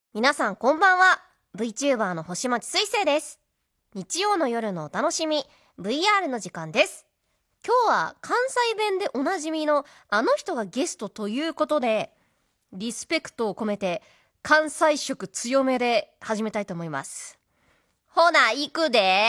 皆さんこんばんは。 VTuber の星町水星です。日曜の夜のお楽しみ VR の時間です。今日は関西弁でおなじみのあの人がゲストということで、リスペクトを込めて関西色強めで始めたいと思います。ほな行くで。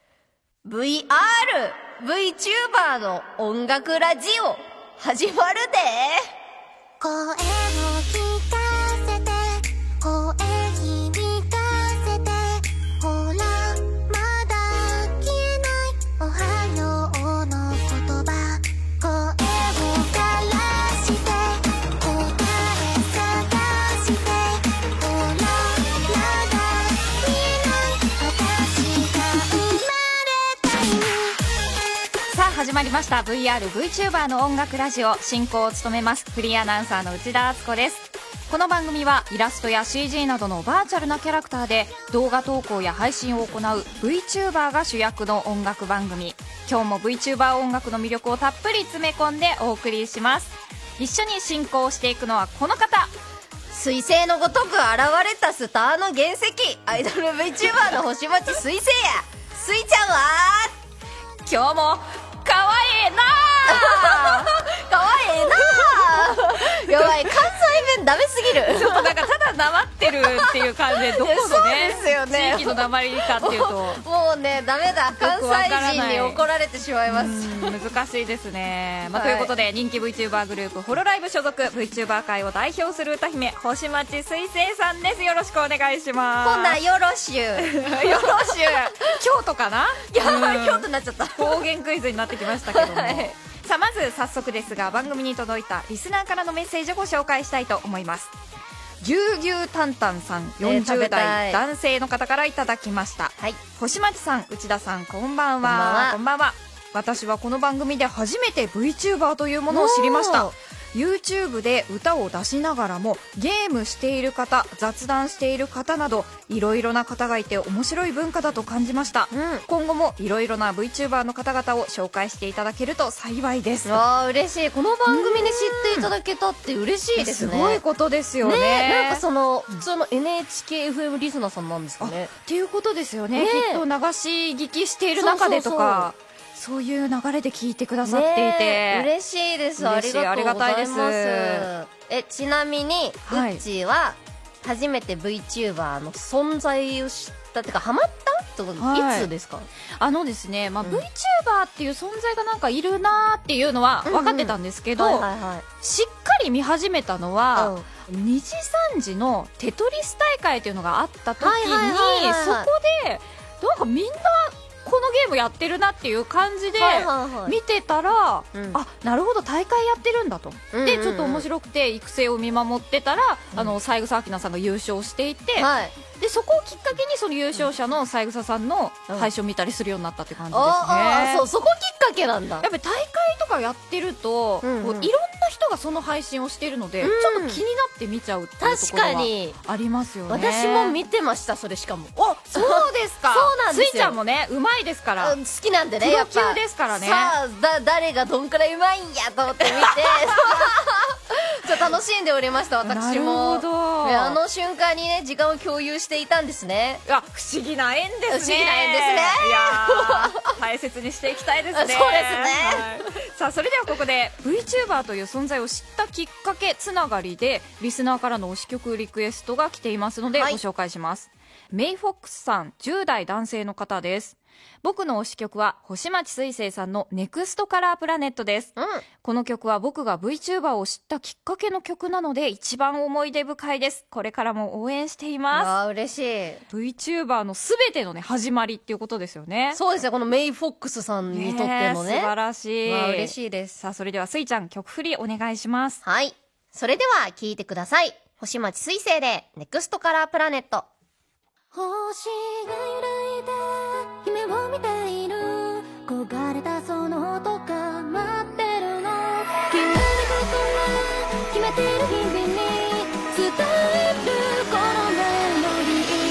VTuber の音楽ラジオ始まるで。 声を聞かせて、声響かせて、ほらまだ消えないおはようの言葉、声を枯らして答え探して、ほらまだ見えない私が生まれたい。 さあ始まりました VRVTuber の音楽ラジオ、進行を務めますフリーアナウンサーの内田敦子です。この番組はイラストや CG などのバーチャルなキャラクターで動画投稿や配信を行う VTuber が主役の音楽番組。今日も VTuber 音楽の魅力をたっぷり詰め込んでお送りします。一緒に進行していくのはこの方、 彗星のごとく現れたスターの原石、アイドル VTuber の星町水星や。スイちゃんは今日もかわいいなかわいいなやばい、関西弁ダメすぎる。 ちょっとなんかただなまってるっていう感じで、どこのねそうですよね、 地域のなまりかっていうともうねダメだ、関西人に怒られてしまいます。 難しいですね、 はい、 ということで人気 VTuber グループホロライブ所属 VTuber 界を代表する歌姫星町水星さんです。よろしくお願いします。 ほなよろしゅうよろしゅう京都かな、 いや京都になっちゃった。 方言クイズになってきましたけども、 はい、 さあまず早速ですが、番組に届いたリスナーからのメッセージをご紹介したいと思います。ぎゅうぎゅうたんたんさん、40代男性の方からいただきました。 はい、 星町さん、内田さん、こんばんは。こんばんは。私はこの番組で初めて VTuber というものを知りました。YouTube で歌を出しながらもゲームしている方、雑談している方などいろいろな方がいて面白い文化だと感じました。今後もいろいろな VTuber の方々を紹介していただけると幸いです。 わー嬉しい。この番組で知っていただけたって嬉しいですね。 すごいことですよ ね。 なんかその普通の NHKFM リスナーさんなんですかね。 っていうことですよね。きっと流し聞きしている中でとか、そういう流れで聞いてくださっていて、 嬉しいです。ありがとうございます。ちなみにうっちーは初めて VTuber の存在を知ったってかハマったとか、いつですか？ ですね、VTuber っていう存在がなんかいるなーっていうのは分かってたんですけど、しっかり見始めたのは、2時3時のテトリス大会っていうのがあった時に、そこでなんかみんなこのゲームやってるなっていう感じで見てたら、あ、なるほど大会やってるんだと、でちょっと面白くて育成を見守ってたら、三枝明菜さんが優勝していて、でそこをきっかけにその優勝者の三枝さんの配信を見たりするようになったって感じですね。 そこきっかけなんだ。 やっぱり大会とかやってると、いろんな人がその配信をしてるので、ちょっと気になって見ちゃうっていうところはありますよね。 私も見てました、それ。しかもそうですか。 そうなんですよ。 スイちゃんもねうまいですから、 好きなんでね、やっぱプロ級ですからね。 さあ誰がどんくらいうまいんやと思って見てちょっと楽しんでおりました、私も。 なるほど。 あの瞬間にね時間を共有していたんですね。 不思議な縁ですね。 不思議な縁ですね。 いや大切にしていきたいですね。 そうですね。 さあそれではここで VTuber という存在を知ったきっかけつながりでリスナーからの推し曲リクエストが来ていますのでご紹介します。メイフォックスさん、10代男性の方です。僕の推し曲は星町水星さんのネクストカラープラネットです。この曲は僕が VTuber を知ったきっかけの曲なので一番思い出深いです。これからも応援しています。 嬉しい。 VTuber のすべてのね始まりっていうことですよね。 そうですね、このメイフォックスさんにとってのね、 素晴らしい。 嬉しいです。 さあそれではスイちゃん曲振りお願いします。 はい、それでは聴いてください。星町水星でネクストカラープラネット。 星が揺らいで夢を見ている、焦がれたその音が待ってるの、君のことは決めてる日々に伝えるこのメロディー。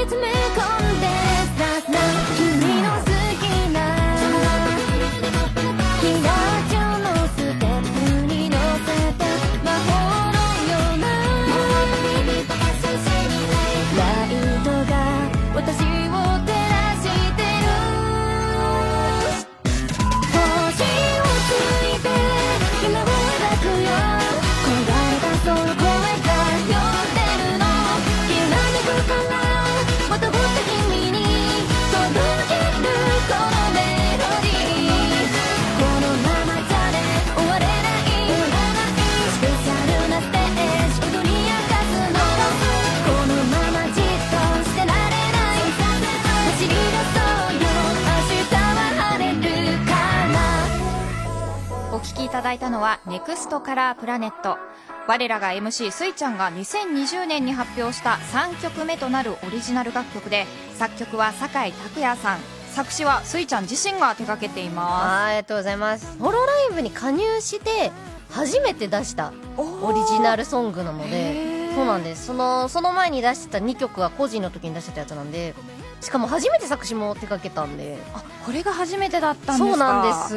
詰め込んでさな君の好きなキラーチュのステップに乗せて魔法のようなライトが私を照らしてる星をついて夢を抱くよ焦がれたその声が呼んでるのきらめくからまたぼった君に届けるこのメロディーこのままじゃね終われないスペシャルなステージ踊り明かすのこのままじっとしてられない走り出そうよ明日は晴れるからお聴きいただいたのはネクストカラープラネット。我らが MC スイちゃんが2020年に発表した3曲目となるオリジナル楽曲で、作曲は酒井拓也さん、作詞はスイちゃん自身が手掛けていまありがとうございます。ホロライブに加入して初めて出したオリジナルソングなので、そうなんです。その前に出してた2曲は個人の時に出してたやつなんで、しかも初めて作詞も手掛けたんで。 す。これが初めてだったんですか？ そうなんです。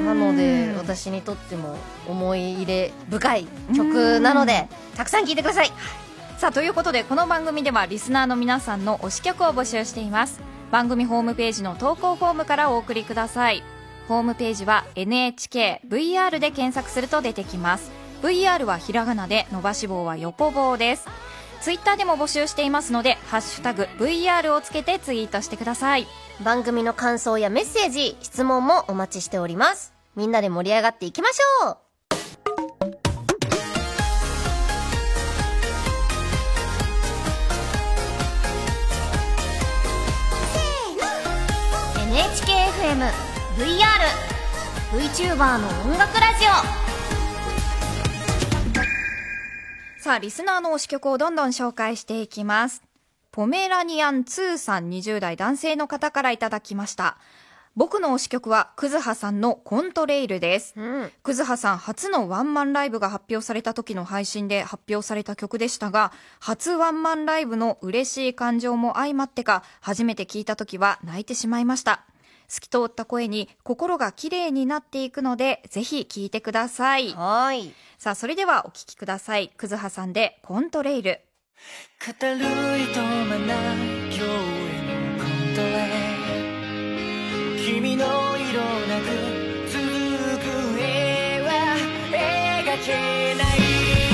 なので私にとっても思い入れ深い曲なので、たくさん聴いてください。 さあ、ということでこの番組ではリスナーの皆さんの推し曲を募集しています。番組ホームページの投稿フォームからお送りください。ホームページは NHKVR で検索すると出てきます。 VR はひらがなで、伸ばし棒は横棒です。ツイッターでも募集していますので、ハッシュタグ VR をつけてツイートしてください。 番組の感想やメッセージ、質問もお待ちしております。みんなで盛り上がっていきましょう。NHKFM VR VTuber の音楽ラジオ。 さあ、リスナーの推し曲をどんどん紹介していきます。ポメラニアン2さん、20代男性の方からいただきました。僕の推し曲はクズハさんのコントレイルです。クズハさん初のワンマンライブが発表された時の配信で発表された曲でしたが、初ワンマンライブの嬉しい感情も相まってか、初めて聞いた時は泣いてしまいました。透き通った声に心が綺麗になっていくので、ぜひ聴いてください。 はい。 さあ、それではお聴きください。クズハさんでコントレイル。 語るいとまない今日へのコントレイル、君の色なく続く絵は描けない。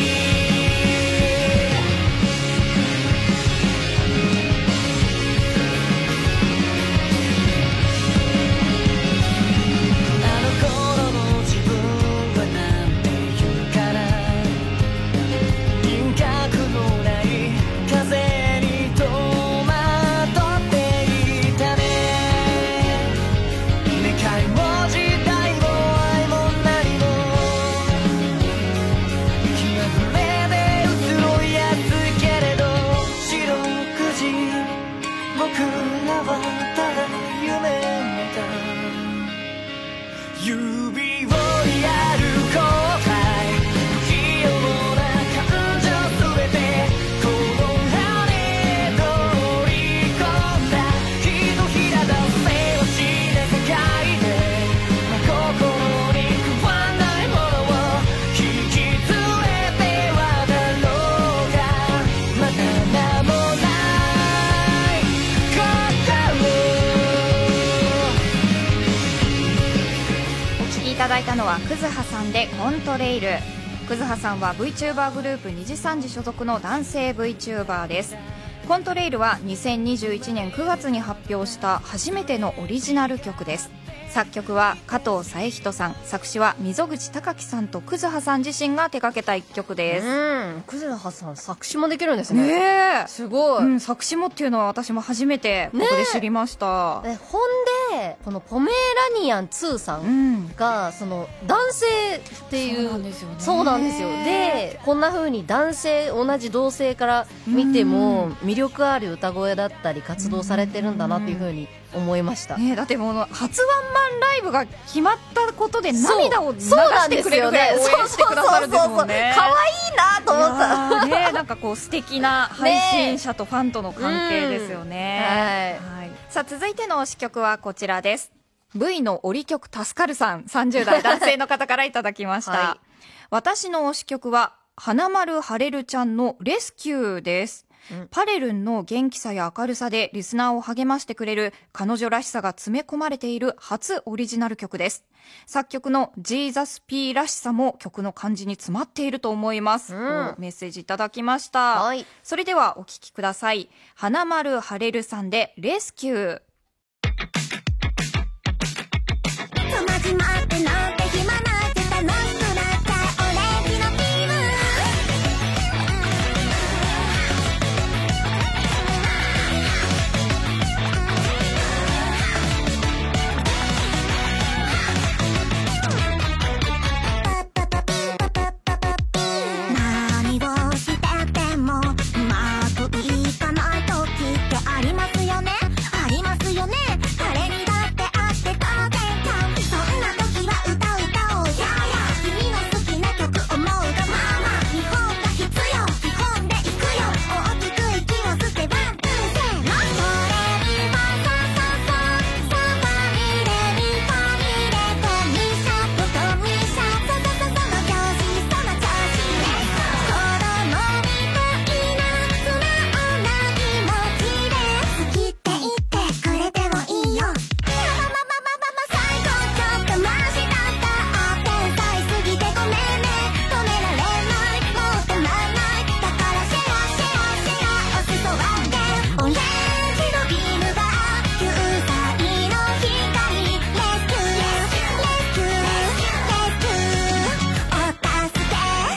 いただいたのはクズハさんでコントレイル。クズハさんは VTuber グループ二次三次所属の男性 VTuber です。コントレイルは2021年9月に発表した初めてのオリジナル曲です。作曲は加藤佐恵人さん、作詞は溝口貴樹さんとクズハさん自身が手掛けた一曲です。 クズハさん作詞もできるんですね。 ねえ、 すごい、 作詞もっていうのは私も初めてここで知りました。 ほんででこのポメラニアン2さんがその男性っていう、 そうなんですよね。 そうなんですよ。でこんな風に男性、同じ同性から見ても魅力ある歌声だったり活動されてるんだなっていう風に思いました。 だってもう初ワンマンライブが決まったことで涙を流してくれるぐらい応援してくださるんですもんね。 可愛いなと思った。 なんかこう素敵な配信者とファンとの関係ですよね。はい。さあ続いての推し曲はこちらです。V の折り曲助かるさん、30代男性の方からいただきました。はい、私の推し曲は花丸ハレルちゃんのレスキューです。パレルンの元気さや明るさでリスナーを励ましてくれる彼女らしさが詰め込まれている初オリジナル曲です。作曲のジーザス P らしさも曲の感じに詰まっていると思います。メッセージいただきました。はい、それではお聴きください。花丸ハレルさんでレスキュー。 始まってなんて暇なく楽しくなっちゃうオレンジの気分何をしててもうまくいかない時ってありますよね、ありますよね。誰にだってあって当然か、そんな時は歌う歌おうやや、君の好きな曲思うがまま、日本が必要、基本でいくよ、大きく息を吸ってワンツーせーの、ドレミファソソソファミレミファミレドミシャドミシャソソソソの調子、その調子で子供みたいな素直な気持ちで好きって言ってくれてもいいよ。最高ちょっとマシだった。天才すぎてごめんね、止められない、もう止まんない。だからシェアシェアシェアお裾分け、オレンジのビームが9歳の光、レスキューレスキューレスキューお助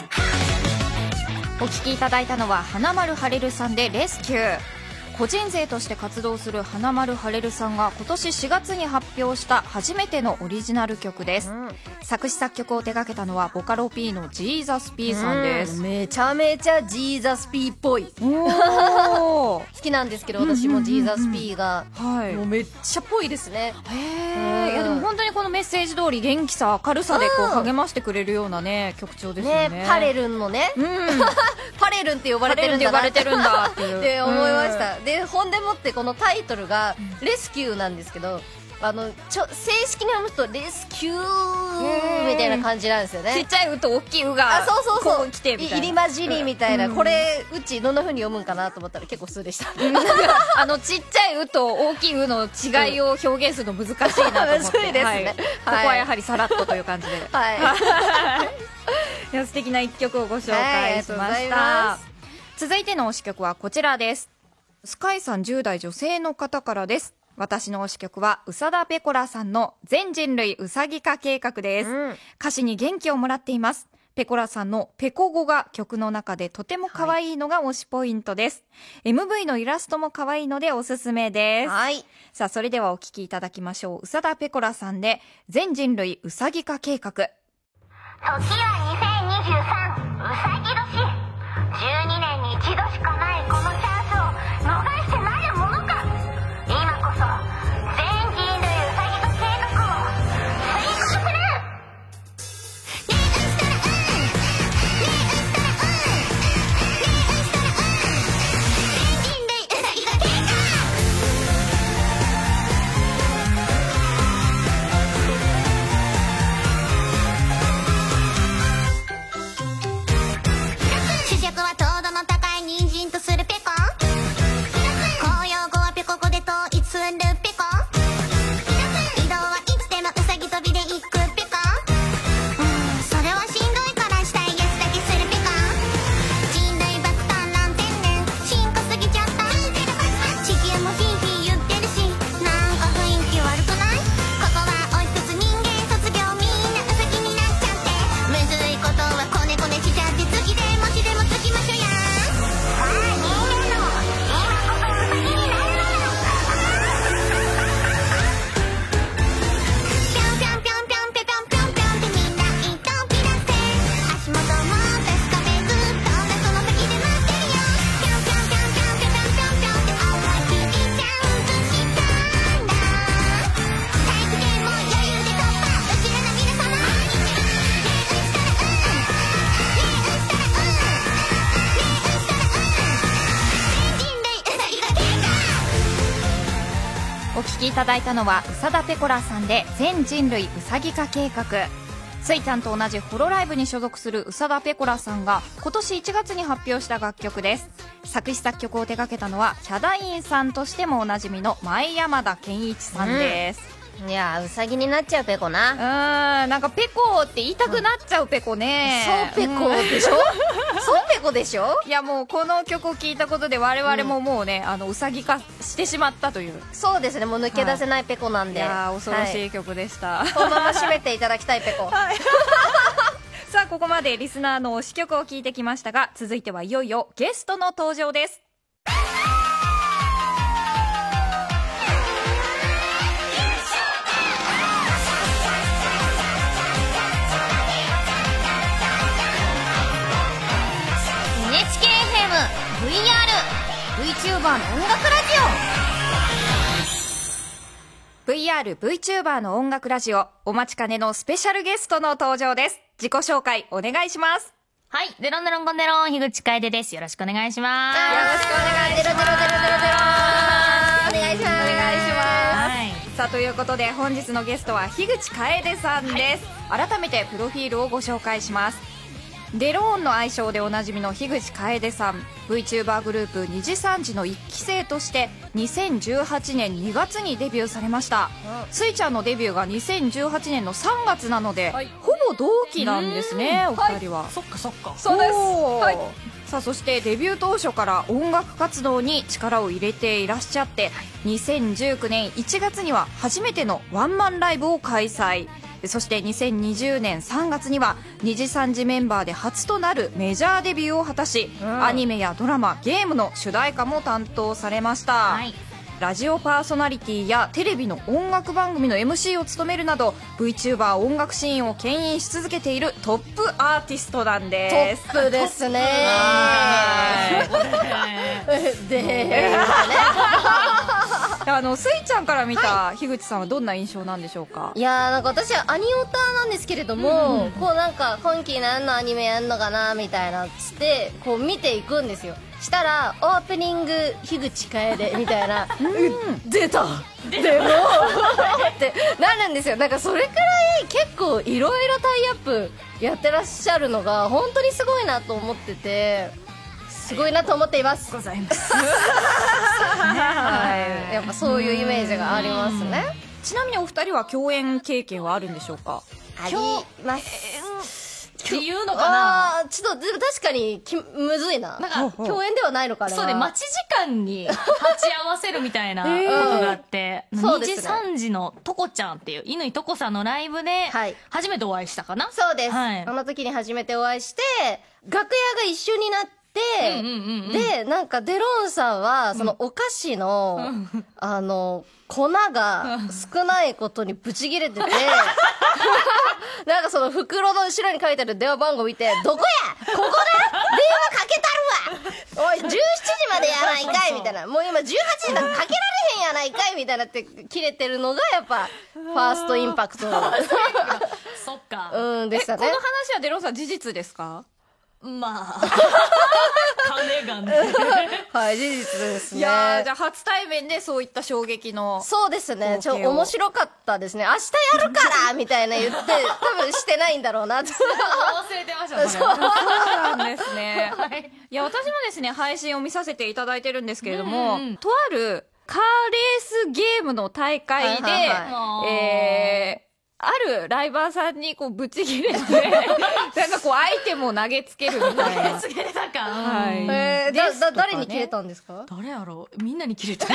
け。 お聴きいただいたのは花丸ハレルさんでレスキュー。個人勢として活動する花丸ハレルさんが今年4月に発表した初めてのオリジナル曲です。作詞作曲を手掛けたのはボカロ P のジーザス P さんです。 めちゃめちゃジーザス P っぽい。好きなんですけど、私もジーザス P がもうめっちゃっぽいですね。 いやでも本当にこのメッセージ通り元気さ明るさでこう励ましてくれるようなね曲調ですよね。 パレルンのね、パレルンって呼ばれてるんだなって思いました。でほんでもってこのタイトルがレスキューなんですけど、正式に読むとレスキューみたいな感じなんですよね。 ちっちゃい「う」と大きい「う」がこう来てみたいな、 入り混じりみたいな、これうちどんな風に読むんかなと思ったら結構普通でした。 ちっちゃい「う」と大きい「う」の違いを表現するの難しいなと思って、 そうですね、 ここはやはりさらっとという感じで、いや素敵な一曲をご紹介しました。続いての推し曲はこちらです。スカイさん10代女性の方からです。私の推し曲は宇佐田ペコラさんの全人類うさぎ化計画です。歌詞に元気をもらっています。ペコラさんのペコ語が曲の中でとても可愛いのが推しポイントです。MV のイラストも可愛いのでおすすめです。さあそれではお聴きいただきましょう。宇佐田ペコラさんで全人類うさぎ化計画。時は2023うさぎ年、12年に一度しかないこのチャンスを逃してなるものか。今こそ全人類うさぎ化計画を遂行する。主役は糖度の高い人参とお聴きいただいたのは宇佐田ペコラさんで全人類うさぎ化計画。スイちゃんと同じホロライブに所属する宇佐田ペコラさんが今年1月に発表した楽曲です。作詞作曲を手掛けたのはヒャダインさんとしてもおなじみの前山田健一さんです。 いやうさぎになっちゃうペコな。 なんかペコって言いたくなっちゃうペコね。 そうペコでしょ。そうペコでしょ。 いやもうこの曲を聴いたことで我々ももうね、うさぎ化してしまったという。 そうですね、もう抜け出せないペコなんで、 いや恐ろしい曲でした、 このまま締めていただきたいペコ、 さあここまでリスナーの推し曲を聴いてきましたが、続いてはいよいよゲストの登場です。 VRVTuber の音楽ラジオ VRVTuber の音楽ラジオ、お待ちかねのスペシャルゲストの登場です。自己紹介お願いします。 はい、デロンデロンコンデロン、樋口楓です。よろしくお願いします。 よろしくお願いします。お願いします。お願いします。 はい。 さあということで本日のゲストは樋口楓さんです、改めてプロフィールをご紹介します。デローンの愛称でおなじみの樋口楓さん、 VTuber グループ2次3次の1期生として2018年2月にデビューされました。スイちゃんのデビューが2018年の3月なので、ほぼ同期なんですね、お二人は。 そっかそっか。 そうです、さあそしてデビュー当初から音楽活動に力を入れていらっしゃって、2019年1月には初めてのワンマンライブを開催。そして2020年3月には2次3次メンバーで初となるメジャーデビューを果たし、アニメやドラマ、ゲームの主題歌も担当されました、ラジオパーソナリティやテレビの音楽番組の MC を務めるなど VTuber 音楽シーンを牽引し続けているトップアーティストなんです。 トップですね。でスイちゃんから見た樋口さんはどんな印象なんでしょうか。 いやーなんか私はアニオタなんですけれども、こうなんか今期何のアニメやんのかなみたいなつってこう見ていくんですよ。したらオープニング樋口楓みたいな出たでもってなるんですよ。なんかそれくらい結構いろいろタイアップやってらっしゃるのが本当にすごいなと思ってて、すごいなと思っています。 ございます。 はい、やっぱそういうイメージがありますね。 ちなみにお二人は共演経験はあるんでしょうか。 ありますっていうのかな。 ちょっとでも確かにむずいな。 なんか共演ではないのかな。 そうで、待ち時間に立ち合わせるみたいなことがあって、2時3時のトコちゃんっていう乾トコさんのライブで初めてお会いしたかな。 そうです、 はい、 あの時に初めてお会いして楽屋が一緒になって、でなんかデロンさんはそのお菓子の、粉が少ないことにブチギレててなんかその袋の後ろに書いてある電話番号見て「どこやここだ電話かけたるわおい17時までやないかい」みたいな「もう今18時だかけられへんやないかい」みたいなって切れてるのがやっぱファーストインパクトそっかでしたね。 この話はデロンさん事実ですか。 まあ金がねはい、事実ですね。 いやじゃあ初対面でそういった衝撃の。 そうですね、面白かったですね。明日やるからみたいな言って多分してないんだろうなって忘れてましたね。 そうなんですね、いや私もですね配信を見させていただいてるんですけれども、とあるカーレースゲームの大会で、あるライバーさんにこうブチ切れてなんかこうアイテムを投げつけるみたいな。 投げつけたか。 誰に切れたんですか。 誰やろう。みんなに切れた。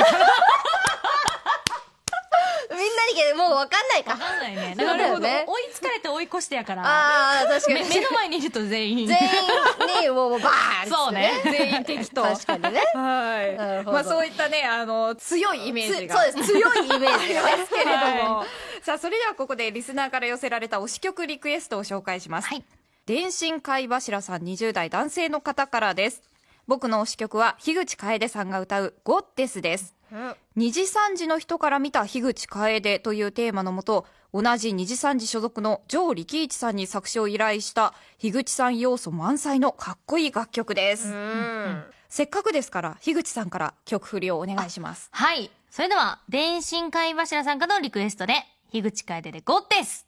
みんなに切れもう分かんないか。 分かんないね。なるほど。追いつかれて追い越してやから。 ああ確かに。 目の前にいると全員にもうバーン。 そうね。 全員敵と。 確かにね。 はい。まあそういったね強いイメージが。 そうです。強いイメージがですけれども。さあそれではここでリスナーから寄せられた推し曲リクエストを紹介します。電信貝柱さん20代男性の方からです。僕の推し曲は樋口楓さんが歌うゴッデスです。2次3次の人から見た樋口楓というテーマのもと、同じ2次3次所属の城力一さんに作詞を依頼した樋口さん要素満載のかっこいい楽曲です。せっかくですから樋口さんから曲振りをお願いします。 はい、 それでは電信貝柱さんからのリクエストで樋口楓でゴッテス。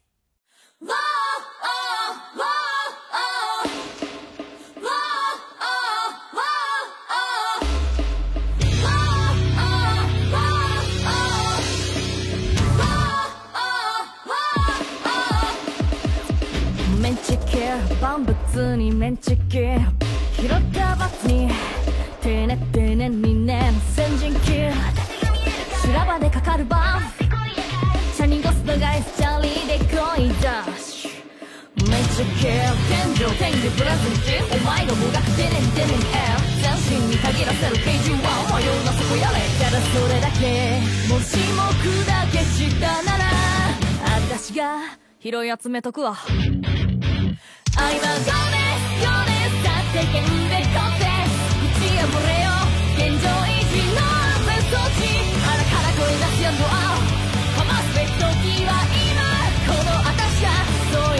メンチキ万物にメンチキ拾った罰に丁寧丁寧にね先陣切る修羅場でかかるバンシャニゴス長いスチャリーで恋ダッシュメンチキ天井天井プラス1お前の方が丁寧に丁寧に全身に限らせる KG1 迷うなそこやれただそれだけもしも砕けしたなら私が拾い集めとくわ愛は情熱さ世間でコンテス打ち破れよ現状維持の安全装置腹から声出しやんの青かますべき時は今この私がそう言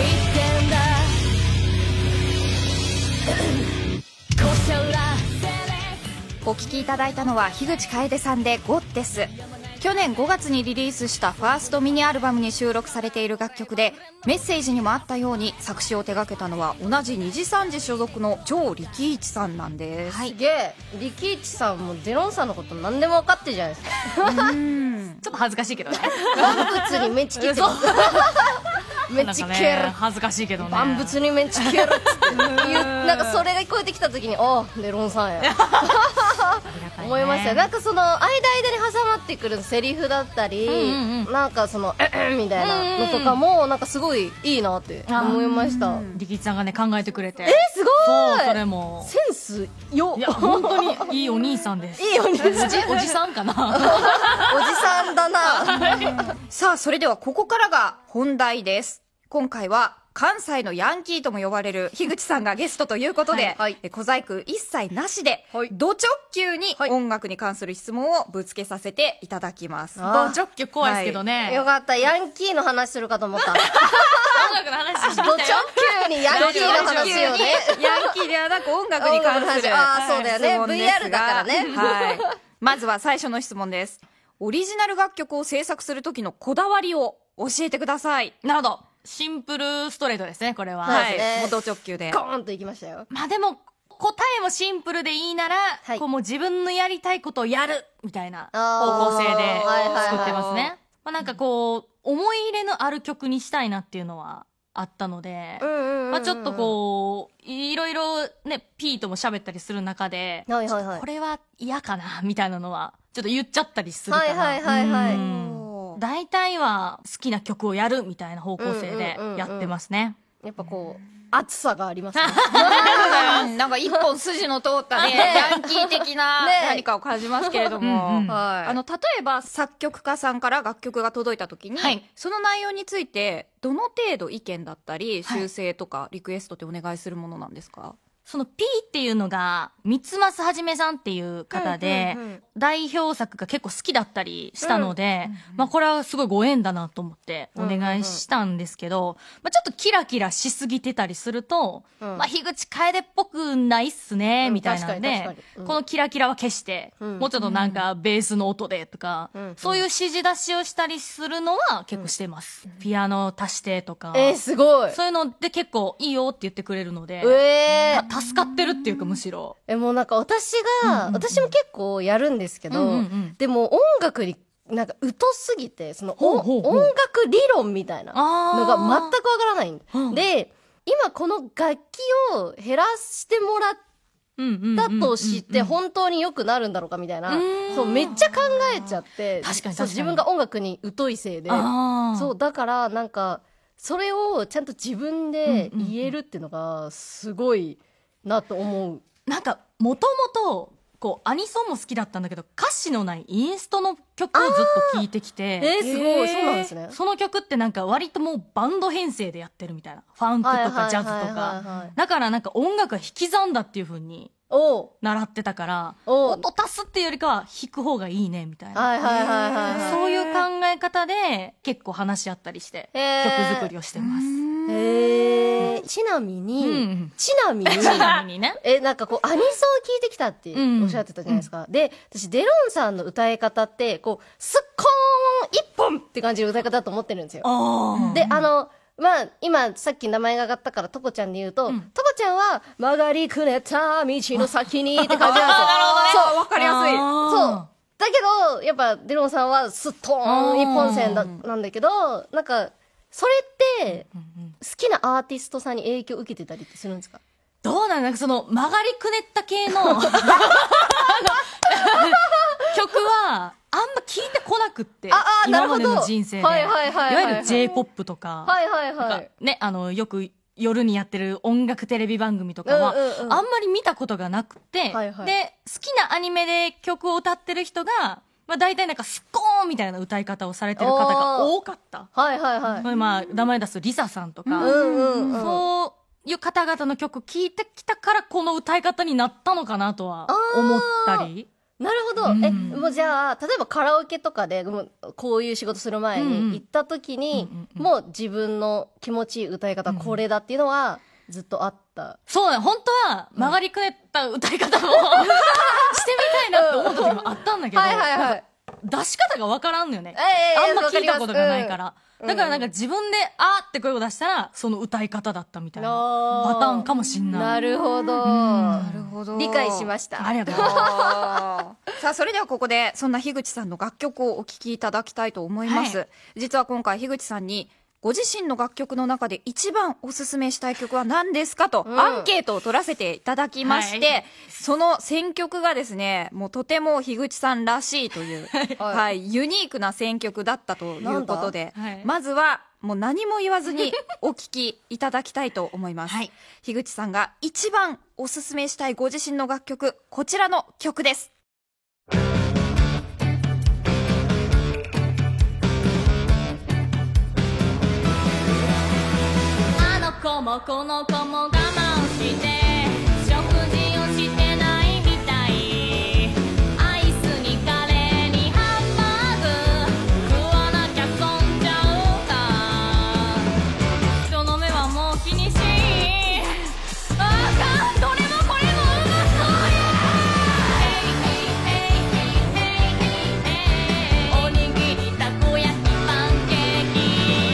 ってんだこしゃ裏お聴きいただいたのは樋口楓さんでゴッテス。去年5月にリリースしたファーストミニアルバムに収録されている楽曲で、メッセージにもあったように作詞を手掛けたのは同じ二次三次所属の超力一さんなんです。 すげえ、力一さんもゼロンさんのこと何でも分かってるじゃないですか。 ちょっと恥ずかしいけどね。 万物にメンチ切ってます。メンチ切る、 恥ずかしいけどね。 万物にメンチ切るっつってなんかそれが聞こえてきた時に、ああゼロンさんや思いましたよ。なんかその間々に挟まってくるセリフだったり、なんかそのみたいなのとかもなんかすごいいいなって思いました。 力一さんがね考えてくれて、 すごい。 そう、それもセンスよ。 いや本当にいいお兄さんです。 いいお兄さん。 おじさんかな。 おじさんだな。 さあ、それではここからが本題です。今回は関西のヤンキーとも呼ばれる樋口さんがゲストということで、小細工一切なしで、ド直球に音楽に関する質問をぶつけさせていただきます。 ド直球怖いですけどね。 よかった、ヤンキーの話するかと思った。 音楽の話してみドたよ。 直球にヤンキーの話よね。 ヤンキーではなく音楽に関するそうだよね。 質問ですが VR だからね。 はい。まずは最初の質問です。オリジナル楽曲を制作する時のこだわりを教えてください。 なるほど。シンプルストレートですね、これは。 はい。 もうド直球で。 ゴーンといきましたよ。 まあでも、答えもシンプルでいいなら、こうもう自分のやりたいことをやるみたいな方向性で作ってますね。まあなんかこう、思い入れのある曲にしたいなっていうのはあったので、まあちょっとこう、いろいろね、ピーとも喋ったりする中で、これは嫌かなみたいなのは、ちょっと言っちゃったりするかな。大体は好きな曲をやるみたいな方向性でやってますね。 やっぱこう熱さがありますね。 なんか一本筋の通ったね、ヤンキー的な何かを感じますけれども、例えば作曲家さんから楽曲が届いた時に、その内容についてどの程度意見だったり修正とかリクエストってお願いするものなんですか？ その P っていうのが三増はじめさんっていう方で、代表作が結構好きだったりしたので、まあこれはすごいご縁だなと思ってお願いしたんですけど、まあちょっとキラキラしすぎてたりすると、まあ樋口楓っぽくないっすねみたいなんで、このキラキラは消して、もうちょっとなんかベースの音でとか、そういう指示出しをしたりするのは結構してます。ピアノ足してとか、 すごい。 そういうので結構いいよって言ってくれるので、助かってるっていうかむしろ。 もうなんか私も結構やるんですけど、でも音楽になんか疎すぎて、その音楽理論みたいなのが全くわからないんで、今この楽器を減らしてもらったとして本当に良くなるんだろうかみたいな、そうめっちゃ考えちゃって、自分が音楽に疎いせいで、そうだからなんかそれをちゃんと自分で言えるっていうのがすごいなと思う。 なんかもともとこうアニソンも好きだったんだけど、歌詞のないインストの曲をずっと聴いてきて、 すごい、そうなんですね。 その曲ってなんか割ともうバンド編成でやってるみたいな、ファンクとかジャズとか、だからなんか音楽が引き算だっていう風に習ってたから、音足すっていうよりかは弾く方がいいねみたいな、そういう考ええ方で結構話し合ったりして曲作りをしてます。 ちなみに、ちなみにね、なんかこうアニソンを聞いてきたっておっしゃってたじゃないですか。で、私デロンさんの歌い方ってこうスッコーン一本って感じの歌い方だと思ってるんですよ。で、まあ、今、さっき名前が上がったから、トコちゃんで言うと、トコちゃんは、曲がりくねった道の先にって感じなんですよ。そう、わかりやすい。そう。だけど、やっぱ、デロンさんは、スットーン一本線なんだけど、なんか、それって、好きなアーティストさんに影響を受けてたりってするんですか？ どうなんかその、曲がりくねった系の、曲は、あんま聞いてこなくって。今までの人生で。いわゆる J-POP とか。ね、よく夜にやってる音楽テレビ番組とかは、あんまり見たことがなくて、で、好きなアニメで曲を歌ってる人が、まあ大体なんかスッコーンみたいな歌い方をされてる方が多かった。まあ、名前出すとリサさんとか、そういう方々の曲聴いてきたからこの歌い方になったのかなとは思ったり。 なるほど。もうじゃあ、例えばカラオケとかで、こういう仕事する前に行った時に、もう自分の気持ちいい歌い方これだっていうのはずっとあった。 そうだね。本当は曲がりくねった歌い方もしてみたいなって思った時もあったんだけど、出し方がわからんのよね。あんま聞いたことがないから。だからなんか自分で、あーって声を出したら、その歌い方だったみたいなパターンかもしんない。 なるほど。なるほど。理解しました。 ありがとうございます。さあ、それではここで、そんな樋口さんの楽曲をお聴きいただきたいと思います。実は今回、樋口さんに、ご自身の楽曲の中で一番おすすめしたい曲は何ですかと、アンケートを取らせていただきまして、その選曲がですね、もうとても樋口さんらしいという、ユニークな選曲だったということで、まずはもう何も言わずにお聴きいただきたいと思います。樋口さんが一番おすすめしたいご自身の楽曲、こちらの曲です。 こもこの子も我慢して食事をしてないみたい。アイスにカレーにハンバーグ食わなきゃ損じゃうか。人の目はもう気にしあかん。どれもこれもうまそうや。おにぎりたこ焼きパンケーキ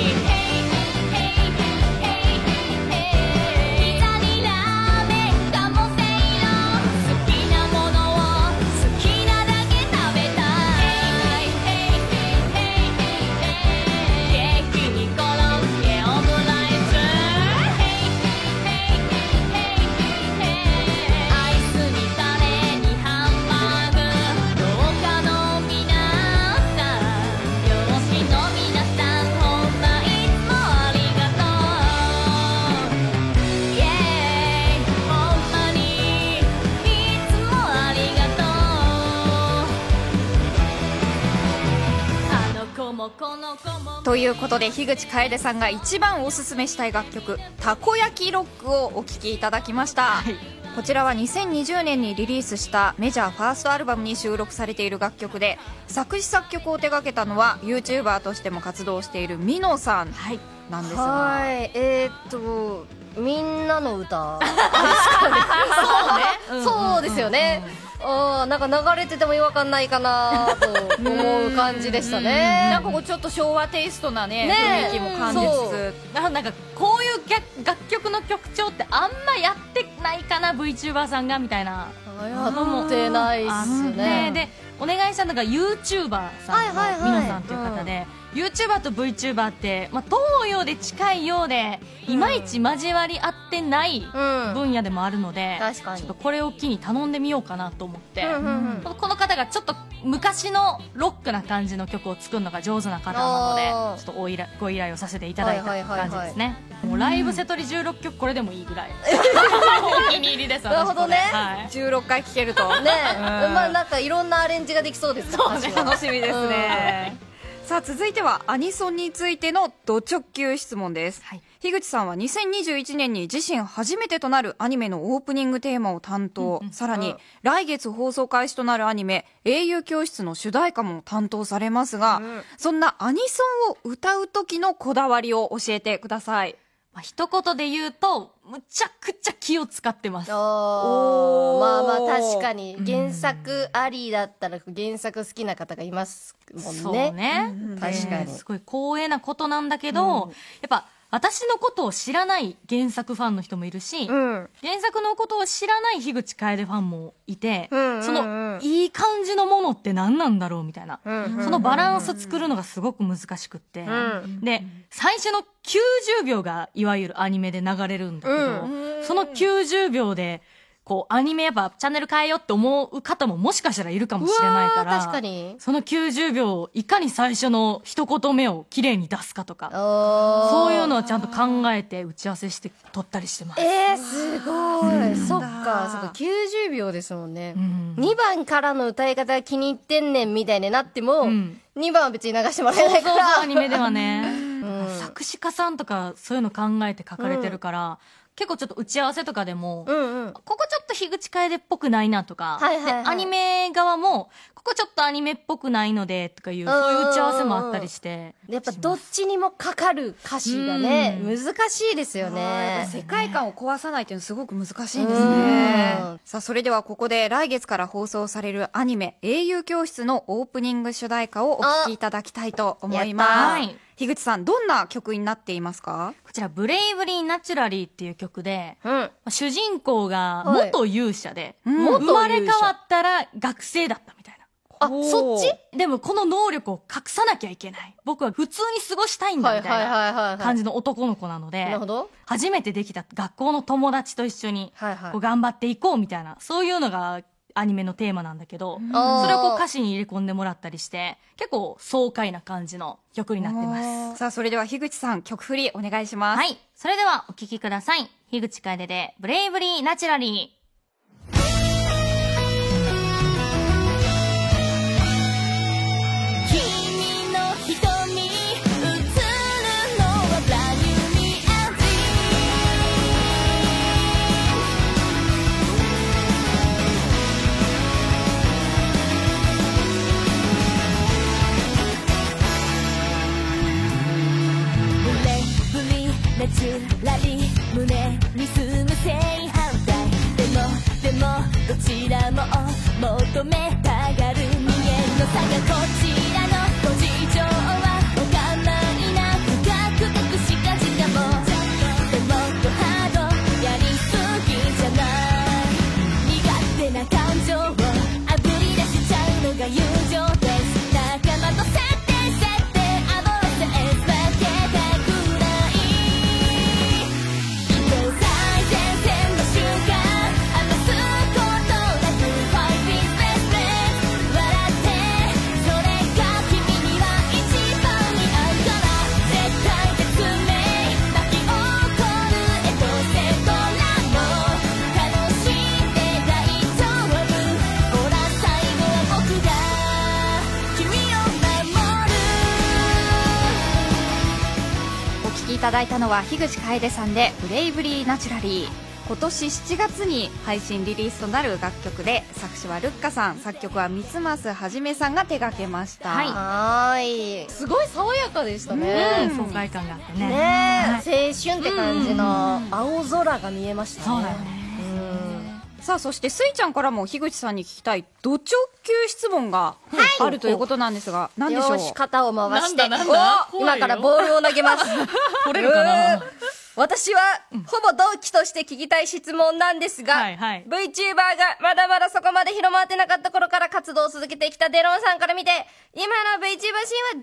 ということで、樋口楓さんが一番おすすめしたい楽曲、たこ焼きロックをお聴きいただきました。こちらは2020年にリリースしたメジャーファーストアルバムに収録されている楽曲で、作詞作曲を手掛けたのは YouTuber としても活動しているミノさんなんですが、 みんなの歌そうですよね。なんか流れてても違和感ないかなと思う感じでしたね。 なんかこうちょっと昭和テイストなね、雰囲気も感じつつ、 なんかこういう楽曲の曲調ってあんまやってないかな、 VTuber さんがみたいな。 やってないっすね。 でお願いしたのが YouTuber さんの皆さんという方で、YouTuber と VTuber って、まあ、遠いようで近いようで、いまいち交わり合ってない分野でもあるので、ちょっとこれを機に頼んでみようかなと思って、この方がちょっと昔のロックな感じの曲を作るのが上手な方なので、ちょっとご依頼をさせていただいた感じですね。もうライブセトリ16曲これでもいいぐらいお気に入りです。 なるほどね。 16回聴けるとね、まあなんかいろんなアレンジができそうですね。 楽しみですね。ささあ続いてはアニソンについてのド直球質問です、はい、樋口さんは2021年に自身初めてとなるアニメのオープニングテーマを担当、さらに来月放送開始となるアニメ英雄教室の主題歌も担当されますが、そんなアニソンを歌う時のこだわりを教えてください。 一言で言うとむちゃくちゃ気を使ってます。 まあまあ確かに原作ありだったら原作好きな方がいますもんね。 そうね、 確かにすごい光栄なことなんだけど、やっぱ私のことを知らない原作ファンの人もいるし、原作のことを知らない樋口楓ファンもいて、そのいい感じのものって何なんだろうみたいな、そのバランス作るのがすごく難しくって、で最初の90秒がいわゆるアニメで流れるんだけど、その90秒でこうアニメやっぱチャンネル変えようって思う方ももしかしたらいるかもしれないから、 確かにその90秒をいかに最初の一言目を綺麗に出すかとか、そういうのはちゃんと考えて打ち合わせして撮ったりしてます。 すごい、そっか90秒ですもんね、2番からの歌い方が気に入ってんねんみたいになっても、2番は別に流してもらえないから、 そうアニメではね、作詞家さんとかそういうの考えて書かれてるから、結構ちょっと打ち合わせとかでも、ここちょっと樋口楓っぽくないなとか、でアニメ側もここちょっとアニメっぽくないのでとかいう、そういう打ち合わせもあったりして、 やっぱどっちにもかかる歌詞がね、難しいですよね。 世界観を壊さないっていうのすごく難しいんですね。さあそれではここで来月から放送されるアニメ英雄教室のオープニング主題歌をお聴きいただきたいと思います。樋口さん、どんな曲になっていますか？ こちらブレイブリーナチュラリーっていう曲で、主人公が元勇者で、生まれ変わったら学生だったみたいな。そっち？でもこの能力を隠さなきゃいけない。僕は普通に過ごしたいんだみたいな感じの男の子なので、初めてできた学校の友達と一緒にこう頑張っていこうみたいな、そういうのがアニメのテーマなんだけど、それをこう歌詞に入れ込んでもらったりして、結構爽快な感じの曲になってます。 さあそれでは樋口さん、曲振りお願いします。 はい、それではお聴きください。樋口楓でブレイブリーナチュラリー。 ナチュラリー胸に住む正反対でもどちらも求めたがる人間の差がこちらのご事情はお構いなく深く隠しがちかもでもっとハードやりすぎじゃない苦手な感情をあぶり出しちゃうのが友情です仲間と設定アドロセエスだけがいただいたのは樋口楓さんでブレイブリーナチュラリー。今年7月に配信リリースとなる楽曲で、作詞はルッカさん、作曲は三増はじめさんが手掛けました。 はい、すごい爽やかでしたね。 爽快感があってね、 青春って感じの青空が見えましたね。 そうだよね。 さあそしてスイちゃんからも樋口さんに聞きたいド直球質問があるということなんですが、何でしょう？ よし、肩を回して今からボールを投げます取れるかな？ 私はほぼ同期として聞きたい質問なんですが、VTuber がまだまだそこまで広まってなかった頃から活動を続けてきたデロンさんから見て、今の VTuber シーンはどう見えて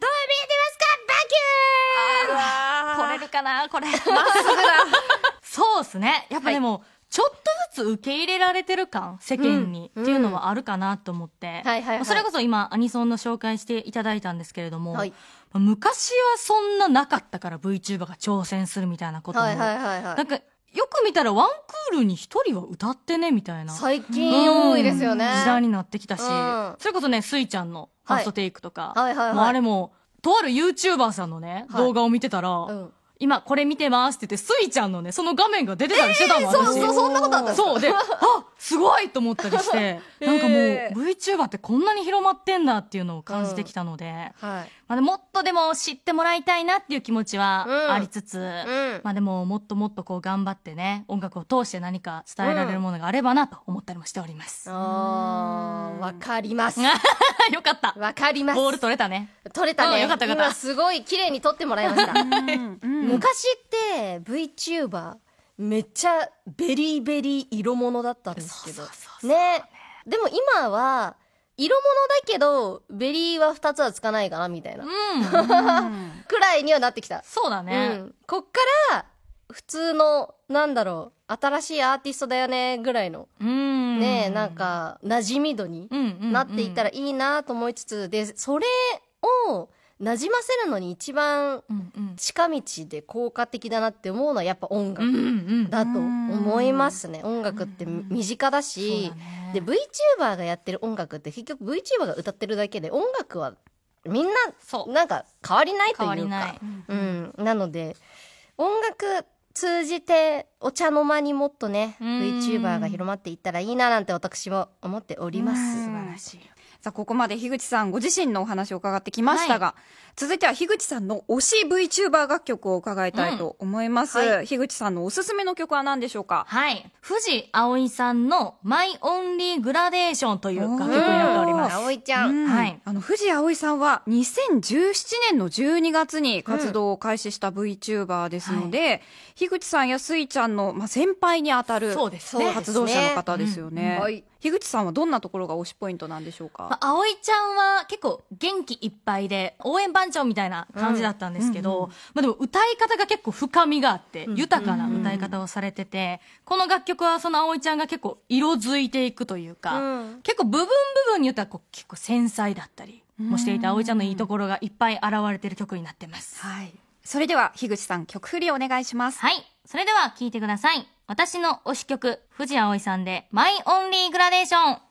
ますか？バキュー取れるかなこれ。まっすぐだ。そうですね。やっぱでも、ちょっとずつ受け入れられてる感、世間に、っていうのはあるかなと思って、それこそ今アニソンの紹介していただいたんですけれども、昔はそんななかったから VTuber が挑戦するみたいなことも、なんかよく見たらワンクールに一人は歌ってねみたいな、 最近多いですよね、 時代になってきたし、それこそねスイちゃんのファーストテイクとか、もうあれもとある YouTuber さんのね、動画を見てたら、今これ見てますって言って、スイちゃんのね、その画面が出てたりしてたもん、私。 そんなことあったんですか？ そう。で、すごいと思ったりして、なんかもう、VTuber ってこんなに広まってんだっていうのを感じてきたので、もっとでも知ってもらいたいなっていう気持ちはありつつ、でももっともっとこう頑張ってね、音楽を通して何か伝えられるものがあればなと思ったりもしております。 わかります。 よかった。 わかります。 ボール取れたね。 取れたね。 よかったよかった。 今すごい綺麗に撮ってもらいました。昔って VTuber めっちゃベリーベリー色物だったんですけどね。でも今は色物だけどベリーは2つはつかないかなみたいなくらいにはなってきた。 そうだね。 こっから普通のなんだろう、新しいアーティストだよねぐらいのね、なんか馴染み度になっていったらいいなと思いつつ、でそれを馴染ませるのに一番近道で効果的だなって思うのはやっぱ音楽だと思いますね。音楽って身近だし、で VTuber がやってる音楽って結局 VTuber が歌ってるだけで、音楽はみんななんか変わりないというか、なので音楽通じてお茶の間にもっとね VTuber が広まっていったらいいななんて私も思っております。 素晴らしい。さあ、ここまで樋口さんご自身のお話を伺ってきましたが、続いては樋口さんの推し VTuber 楽曲を伺いたいと思います。樋口さんのおすすめの曲は何でしょうか？ 藤葵さんのマイオンリーグラデーションという楽曲になっております。 葵ちゃん。 藤葵さんは2017年の12月に活動を開始した VTuber ですので、樋口さんやスイちゃんの先輩にあたる活動者の方ですよね。樋口さんはどんなところが推しポイントなんでしょうか？ 葵ちゃんは結構元気いっぱいで応援番長みたいな感じだったんですけど、でも歌い方が結構深みがあって豊かな歌い方をされてて、この楽曲はその葵ちゃんが結構色づいていくというか、結構部分によっては結構繊細だったりもしていて、葵ちゃんのいいところがいっぱい現れている曲になってます。 それでは樋口さん、曲振りお願いします。 それでは聴いてください。私の推し曲、藤葵さんでマイオンリーグラデーション。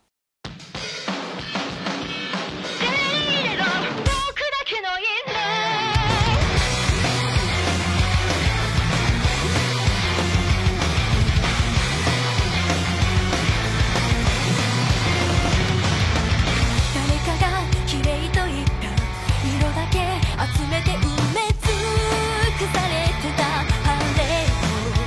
誰かが綺麗と言った色だけ集めて埋め尽くされてたパレード、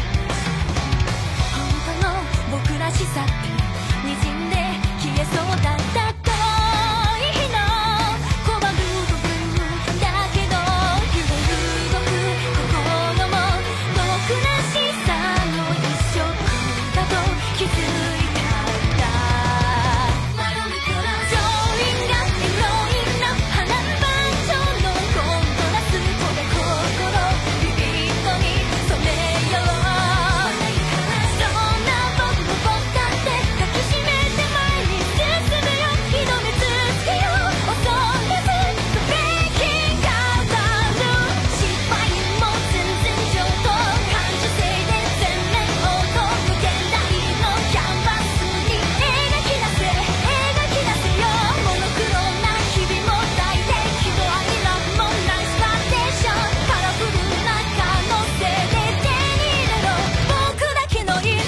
本当の僕らしさって滲んで消えそうだった遠い日の拒む部分だけど揺れ動く心も僕らしさの一色だと気づいたんだ。上品がエロいな花番長のコントラストで心ビビッとに染めよう。そんな僕も僕だって抱きしめて前に進むよ。挑み続けよう。恐れずブレイキングアウト失敗も全然上等感受性で全面応答無限大のキャンバスに描き出せよ。モノクロな日々も大で喜怒哀楽もナイスパーテーション。カラフルな可能性で手に入れろ僕だけの色。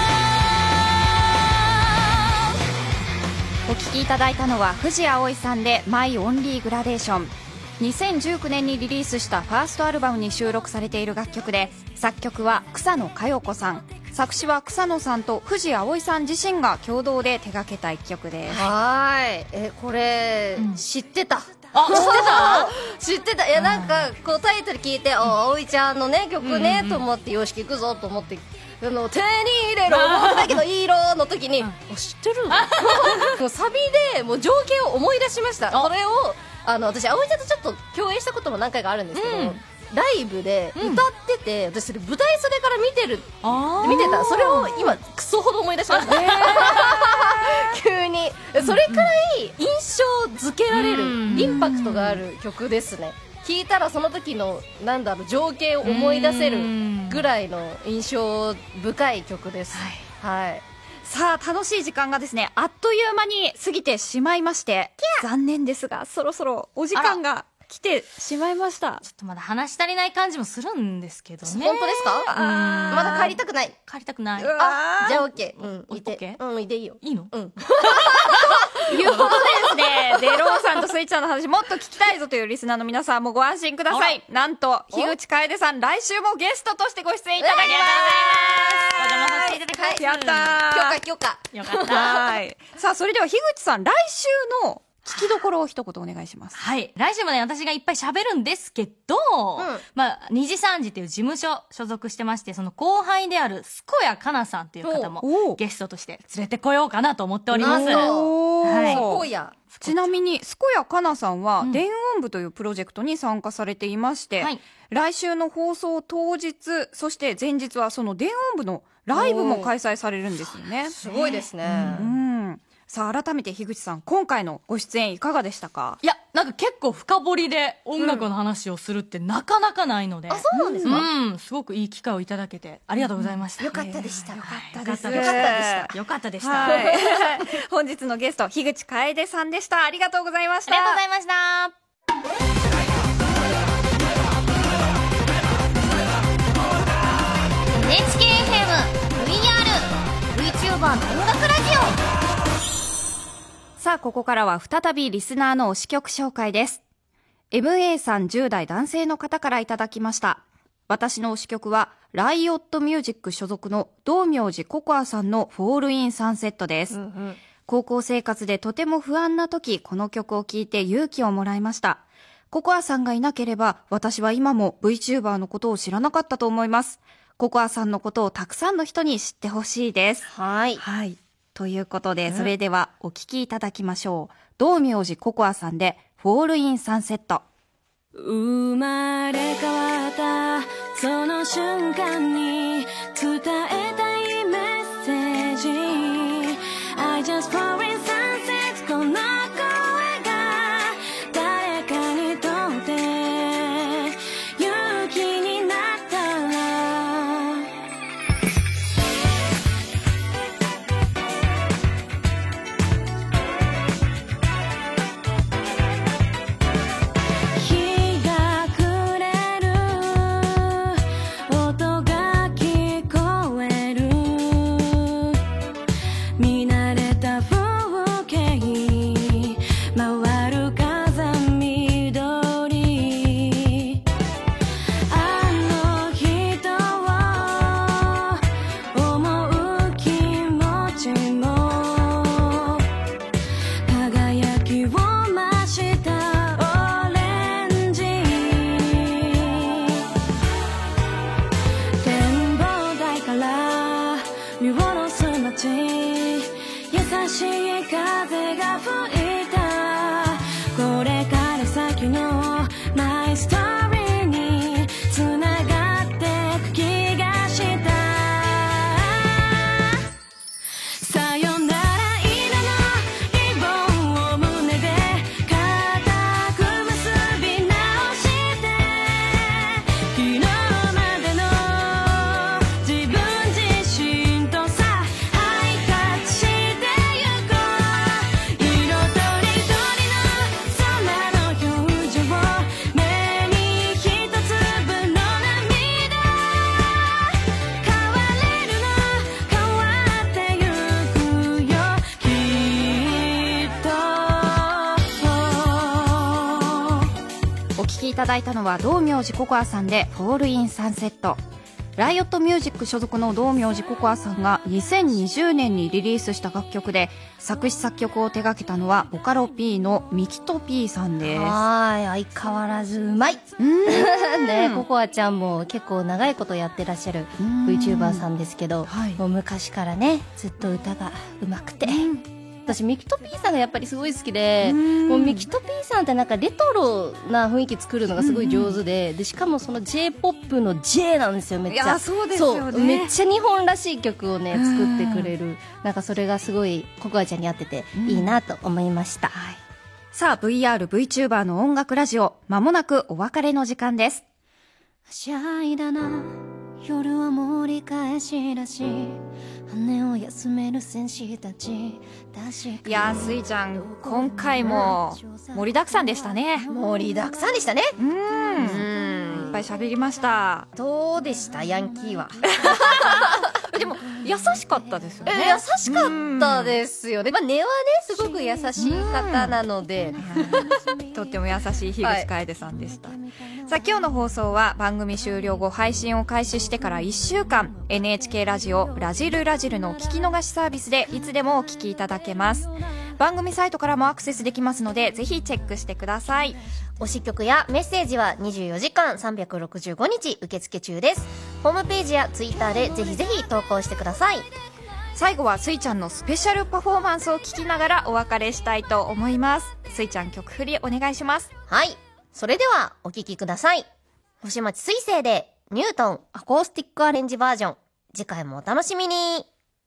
お聴きいただいたのは藤葵さんでマイオンリーグラデーション。2019年にリリースしたファーストアルバムに収録されている楽曲で、作曲は草野佳代子さん、作詞は草野さんと藤葵さん自身が共同で手掛けた一曲です。 これ、知ってた。知ってた。いや、なんかこうタイトル聞いて、葵ちゃんのね曲ねと思って、よし聞くぞと思って、手に入れろ僕だけどいい色の時に知ってるもうサビでもう情景を思い出しました。これを私葵ちゃんとちょっと共演したことも何回かあるんですけど、ライブで歌ってて、私それ舞台袖から見てた。それを今クソほど思い出しました、急に。それくらい印象付けられるインパクトがある曲ですね。聞いたらその時のなんだろう情景を思い出せるぐらいの印象深い曲です。 さあ、楽しい時間がですね、あっという間に過ぎてしまいまして、残念ですがそろそろお時間が来てしまいました。 ちょっとまだ話し足りない感じもするんですけどね。 本当ですか？まだ帰りたくない。 帰りたくない。 じゃあ OK。いて。いていいよ。 いいの？ いうことですね。で、ローさんとスイちゃんの話もっと聞きたいぞというリスナーの皆さんもご安心ください。なんと、樋口楓さん、来週もゲストとしてご出演いただきます。 お邪魔させていただきます。 やったー。 許可。 よかった。 はい。さあ、それでは樋口さん、来週の聞きどころを一言お願いします。 はい。来週もね、私がいっぱい喋るんですけど、2時3時っていう事務所所属してまして、その後輩である健やかなさんっていう方もゲストとして連れてこようかなと思っております。 はい。 ちなみに、健やかなさんは、電音部というプロジェクトに参加されていまして、来週の放送当日、そして前日はその電音部のライブも開催されるんですよね。 すごいですね。 さあ、改めて樋口さん、今回のご出演いかがでしたか？ いや、なんか結構深掘りで音楽の話をするってなかなかないので。 あ、そうなんですか？ すごくいい機会をいただけて、ありがとうございました。 よかったでした。 よかったでした。 よかったでした。本日のゲスト、樋口楓さんでした。ありがとうございました。 ありがとうございました。 VTuber の音楽ラジオ。 さあ、ここからは再びリスナーの推し曲紹介です。MA さん10代男性の方からいただきました。私の推し曲は、ライオットミュージック所属の道明寺ココアさんのフォールインサンセットです。高校生活でとても不安な時、この曲を聴いて勇気をもらいました。ココアさんがいなければ、私は今も VTuber のことを知らなかったと思います。ココアさんのことをたくさんの人に知ってほしいです。 はい。 ということで、それではお聴きいただきましょう。道明寺ココアさんで、フォールインサンセット。 生まれ変わったその瞬間に伝えたいメッセージ I just fall in sunset この声が誰かにとって勇気になったらいただいたのは道明寺ココアさんでフォールインサンセット。ライオットミュージック所属の道明寺ココアさんが2020年にリリースした楽曲で、作詞作曲を手掛けたのはボカロ P のミキト P さんです。 相変わらずうまいね、ココアちゃんも結構長いことやってらっしゃる VTuber さんですけど、もう昔からねずっと歌がうまくて、私ミキト P さんがやっぱりすごい好きで、もうミキト P さんってなんかレトロな雰囲気作るのがすごい上手で、でしかもその J-POP の J なんですよ。めっちゃ。 いや、そうですよね。 めっちゃ日本らしい曲をね作ってくれる、なんかそれがすごいココアちゃんに合ってていいなと思いました。 さあ VR、VTuber の音楽ラジオ、まもなくお別れの時間です。 はしゃいだな夜は盛り返しらし羽を休める戦士たち。 いやー、スイちゃん今回も盛りだくさんでしたね。 盛りだくさんでしたね。 いっぱい喋りました。 どうでしたヤンキーは？ でも優しかったですよね。 優しかったですよね。まあ根はねすごく優しい方なので、 とっても優しい樋口楓さんでした。さあ今日の放送は番組終了後配信を開始してから1週間 NHK ラジオラジルラジルの聞き逃しサービスでいつでもお聞きいただけます。番組サイトからもアクセスできますのでぜひチェックしてください。 推し曲やメッセージは24時間365日受付中です。ホームページやツイッターでぜひぜひ投稿してください。 最後はスイちゃんのスペシャルパフォーマンスを聞きながらお別れしたいと思います。スイちゃん曲振りお願いします。 はい、それではお聴きください。星町水星でニュートンアコースティックアレンジバージョン。次回もお楽しみに。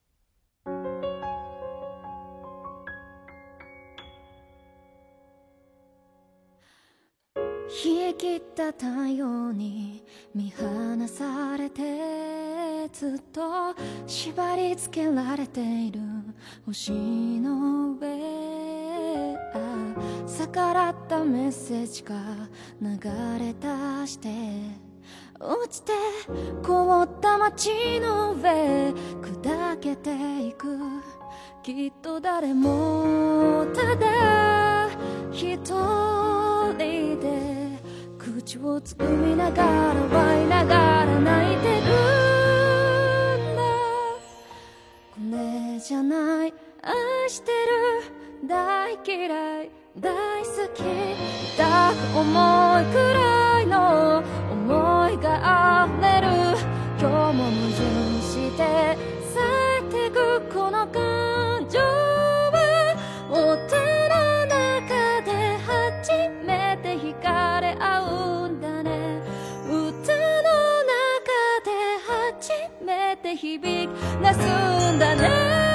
冷え切った太陽に見放されてずっと縛り付けられている星の上、逆らったメッセージが流れ出して落ちて凍った街の上砕けていく。きっと誰もただ一人で口をつぐみながら笑いながら泣いてるんだ。これじゃない、愛してる、大嫌い、大好き、痛く重いくらいの思いが溢れる。今日も矛盾して咲いてくこの感情は音の中で初めて惹かれ合うんだね。歌の中で初めて響き出すんだね。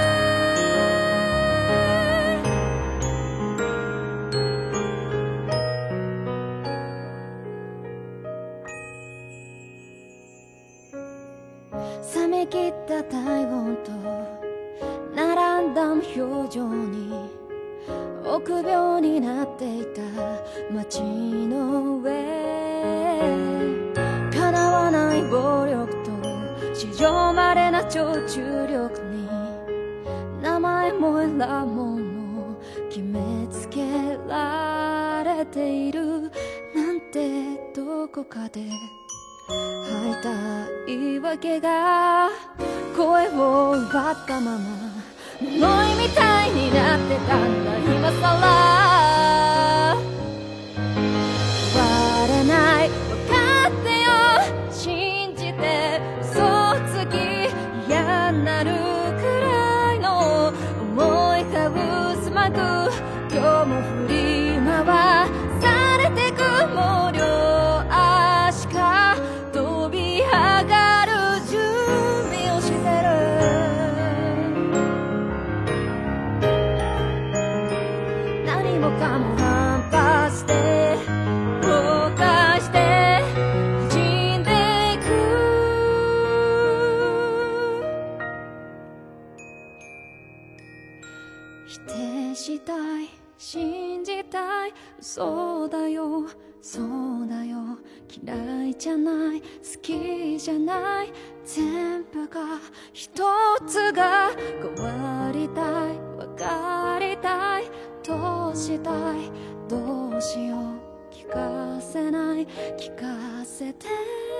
冷め切った体温と並んだ無表情に臆病になっていた街の上、叶わない暴力と史上稀な超重力に名前も選ぶもの決めつけられているなんてどこかで吐いた言い訳が声を奪ったまま呪いみたいになってたんだ今さら。割れない分かってよ信じて嘘をつき嫌になるくらいの思いが渦巻く。今日も振り回されてくもう両足か飛び上がる準備をしてる。何もかも反発して後悔して滲んでいく。否定したい信じたい嘘だよそうだよ嫌いじゃない好きじゃない全部が一つが変わりたい分かりたいどうしたいどうしよう聞かせない聞かせて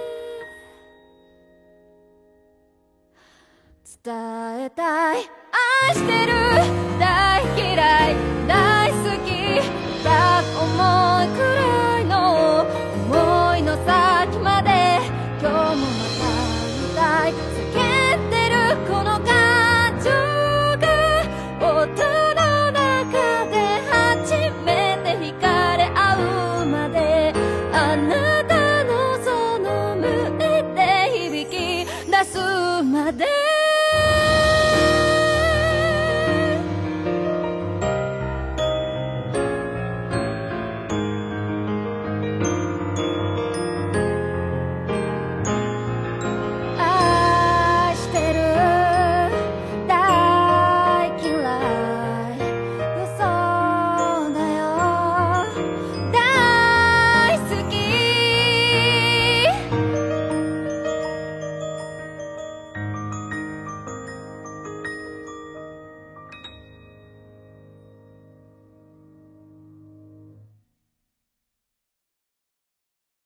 伝えたい愛してる大嫌い大好きだ思いくらいの思いの先まで今日もまた歌い叫んでるこの感情が音の中で初めて惹かれ合うまであなた